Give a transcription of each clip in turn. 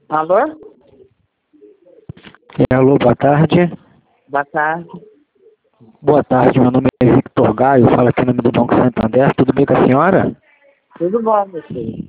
Alô? Alô, boa tarde. Boa tarde. Boa tarde, meu nome é Victor Gaio, falo aqui no nome do Banco Santander. Tudo bem com a senhora? Tudo bom, meu filho?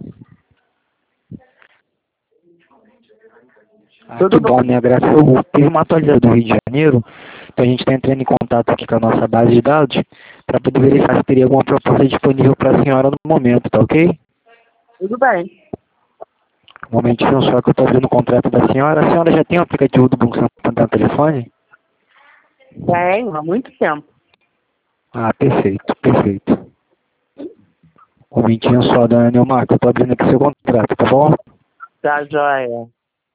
Tudo bom, né? Graças a teve uma atualização do Rio de Janeiro, então a gente está entrando em contato aqui com a nossa base de dados para poder verificar se teria alguma proposta disponível para a senhora no momento, tá ok? Tudo bem. Um momentinho só que eu estou abrindo o contrato da senhora. A senhora já tem o aplicativo do Banco Santander no telefone? Tenho, há muito tempo. Ah, perfeito, perfeito. Um momentinho só, dona Neomar, que eu estou abrindo aqui seu contrato, tá bom? Tá joia.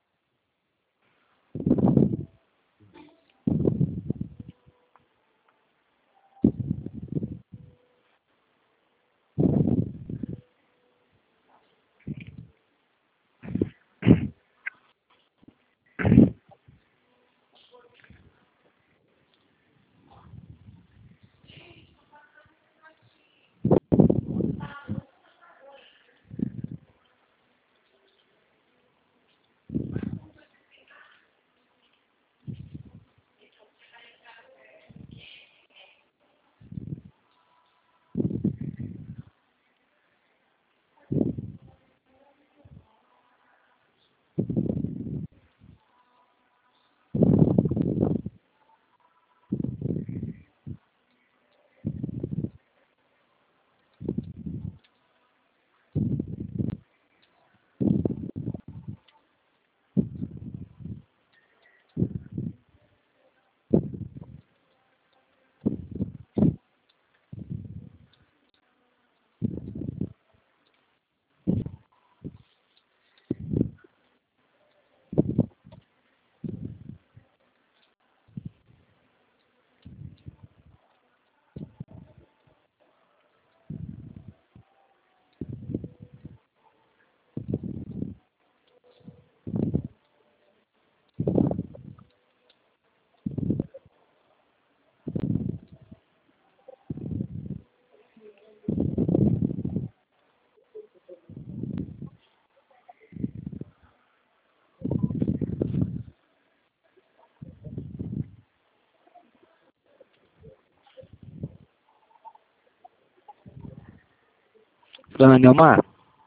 Dona Neomar?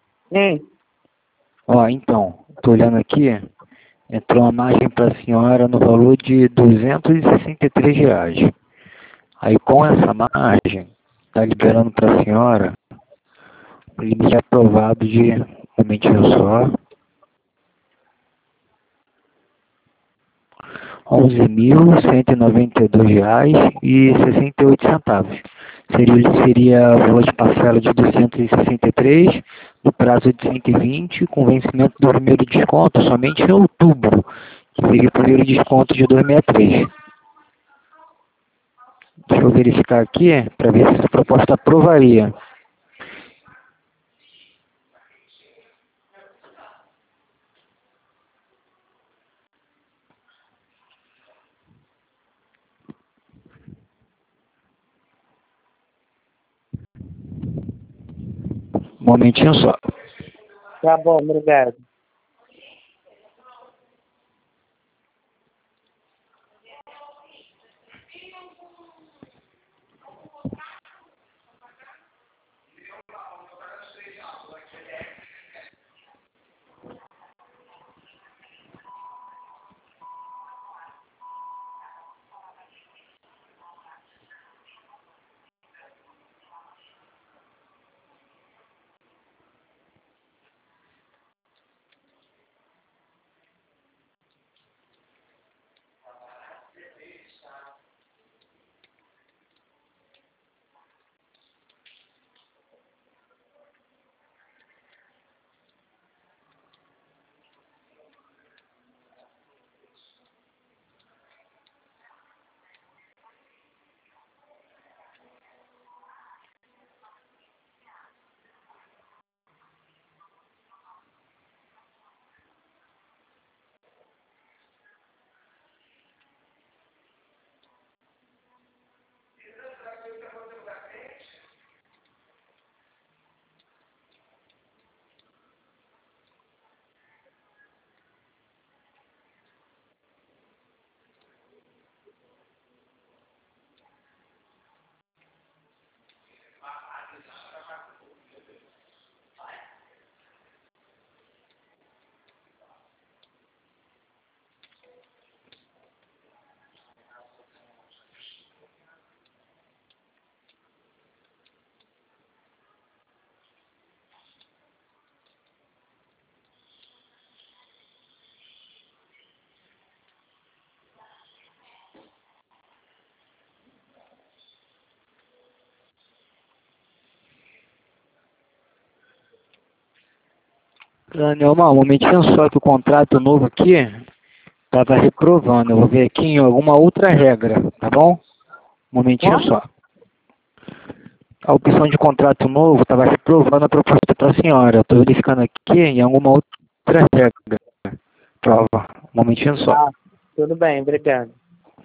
Ó, então, tô olhando aqui, entrou uma margem para a senhora no valor de R$ 263. Aí com essa margem, tá liberando para a senhora o limite aprovado de, um momentinho só, R$ 11.192,68. Seria o valor de parcela de 263 no prazo de 120, com vencimento do primeiro desconto somente em outubro, que seria o primeiro desconto de 2063. Deixa eu verificar aqui para ver se essa proposta aprovaria. Um momentinho só. Tá bom, obrigado. Neomar, um momentinho só que o contrato novo aqui tava reprovando. Eu vou ver aqui em alguma outra regra, tá bom? Um momentinho Como? só. A opção de contrato novo estava reprovando a proposta para a senhora. Eu estou verificando aqui em alguma outra regra. Prova. Um momentinho só. Ah, tudo bem, obrigado.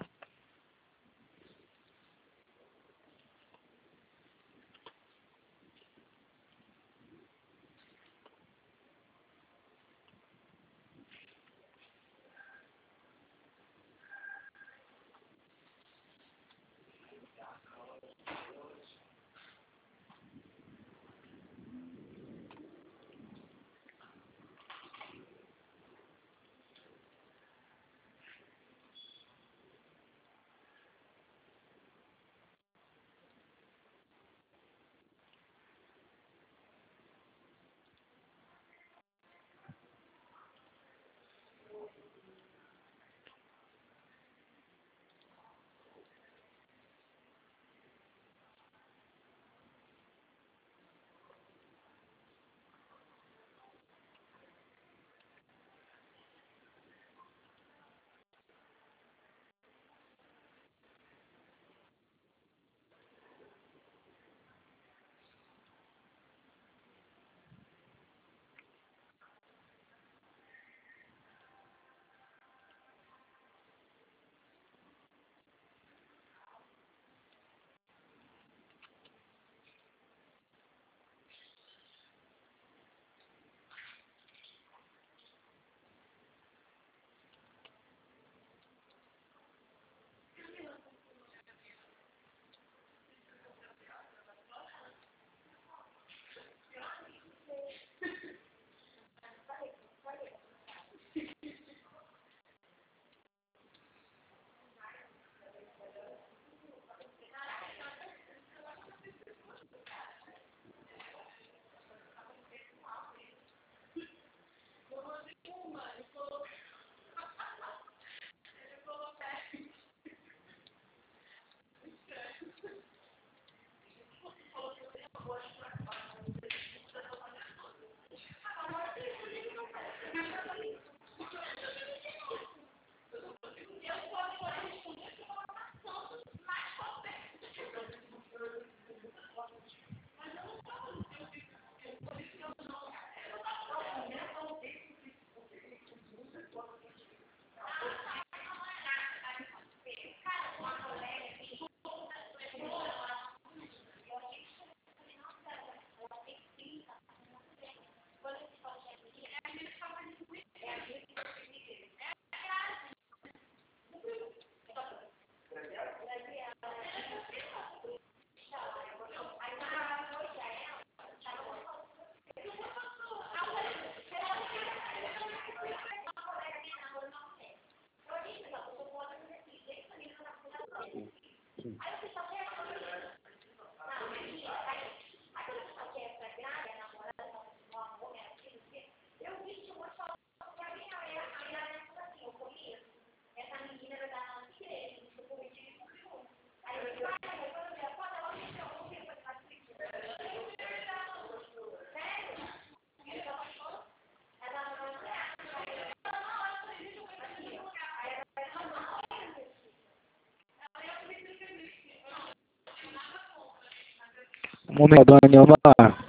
Um momento, Neomar.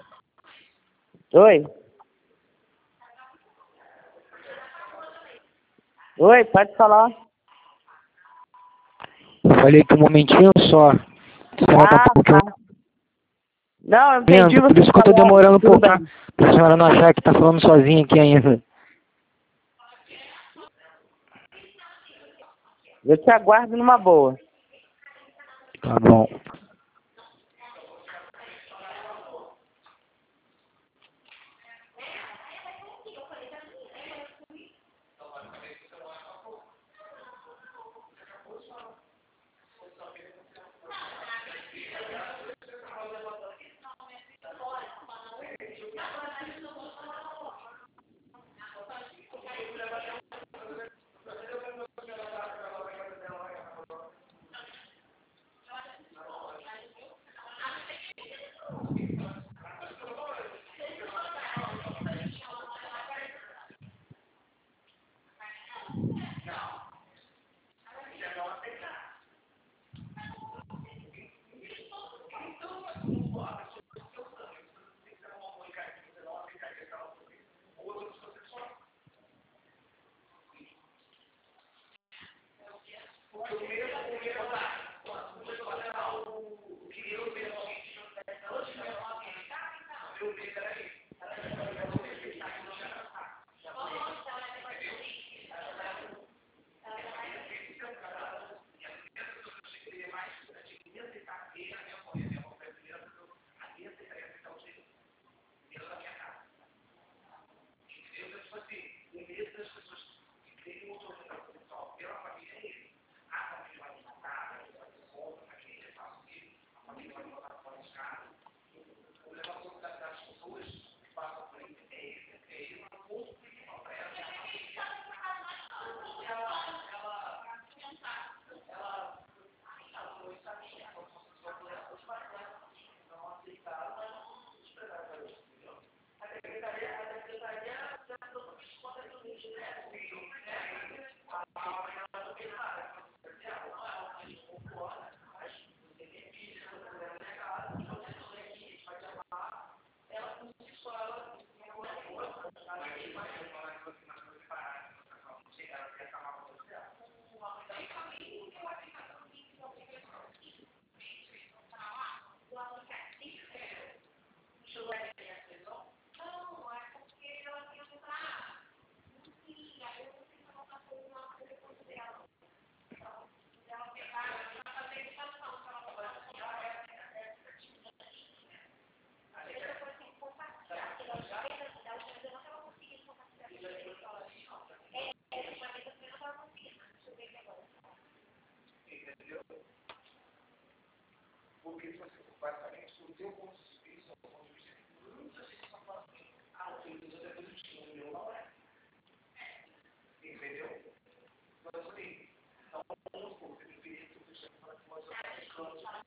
Oi? Oi, pode falar. Eu falei que um momentinho só. A senhora tá Ah, um pouquinho tá. Não, eu entendi lento, por você isso que eu tô falar. demorando um Tudo pouco, tá? bem. Pra senhora não achar que tá falando sozinha aqui ainda. Eu te aguardo numa boa. Tá bom.